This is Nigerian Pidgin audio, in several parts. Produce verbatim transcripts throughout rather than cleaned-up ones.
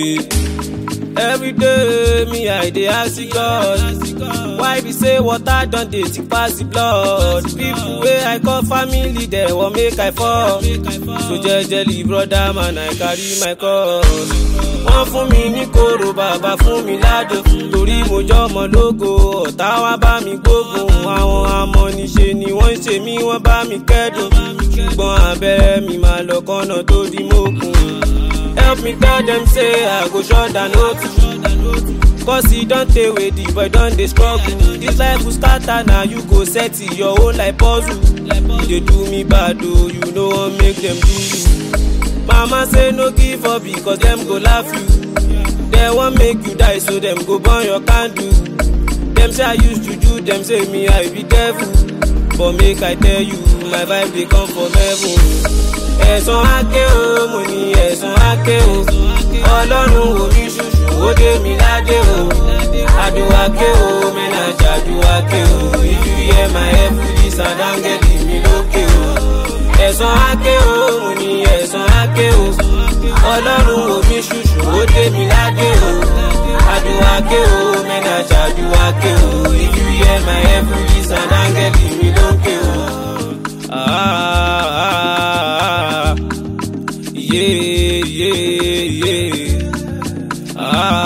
yeah. Every day me I dey ask God, why be say water don dey thick pass the blood? People wey I call family dey wan make I fall, so jejely brother man I carry my cross. Wọ́n fún mi ní kóró bàbá fún mi ládò, torí mo jọmọ lógo ọ̀tá wá bá mi gbógun. Àwọn amọ̀niṣe ni wọ́n ṣe mí wọ́n bá mi kẹ́dùn, ṣùgbọ́n abẹ́rẹ́ mi máa lọ kọ́nà tó di mókun. Help me tell them say I go short than no two, cause he don tey wey the boy don dey struggle. This life go scatter na you go set it your own like puzzle. You dey do me bad o, you no wan make them do you. Mama say no give up because them go laugh you. They wan make you die so them go burn your candle. Them say I use juju, them say me I be devil, but make I tell you my vibe dey come from heaven. Ẹ̀san àké o, mo ní ẹ̀san àké o. Ọlọ́run wo mi ṣùṣù, ó dé mi ládé o. Àdùwàké o, mẹ́nà jàdùwàké o. If you hear my heavenly sound, áńgẹ́lì mi lókè o. Ẹ̀san àké o, mo ní ẹ̀san àké o. Ọlọ́run wo mi ṣùṣù, ó dé mi ládé o. Àdùwàké o, mẹ́nà jàdùwàké o. If you hear my heavenly sound, áńgẹ́lì mi lókè o. Ah, yeah, yeah, yeah.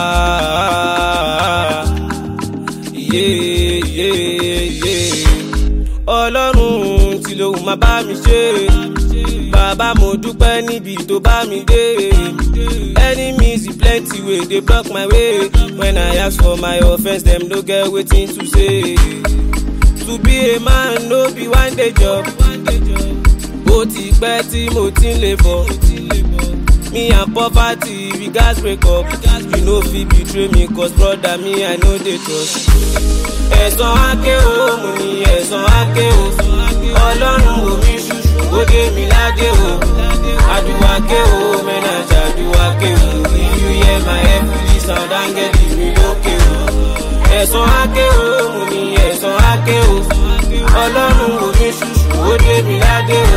Ah, yeah, yeah, yeah. Ọlọ́run tí lóhùn máa bá mi ṣe, bàbá mo dúpẹ́ níbi tó bá mi dé. Enemies plenty wey dey block my way. When I ask for my offense, them no get wetin to say. To be a man no be one day job. Ó ti pẹ́ tí mo ti ń lè bọ̀. Me and poverty we gats break up. You no fit betray me cause brother me I no dey trust. Ẹ̀san àké o, mo ní ẹ̀san àké o. Ọlọ́run wo mi ṣùṣù, ó dé mi ládé o. Àdùwàké o, mẹ́nà jàdùwàké o. If you hear my heavenly sound, áńgẹ́lì mi lókè o. Ẹ̀san àké o, mo ní ẹ̀san àké o. Ọlọ́run wo mi ṣùṣù, ó dé mi ládé o.